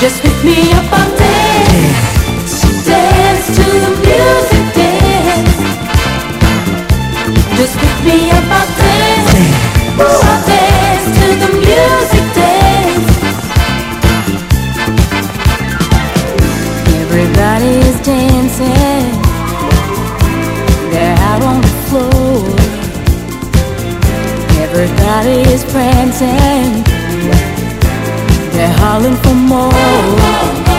Just pick me up on dance. Dance to the music, dance. Just pick me up on dance. Ooh, I'll dance to the music, dance. Everybody is dancing. They're out on the floor. Everybody is prancing. They're hollering for more.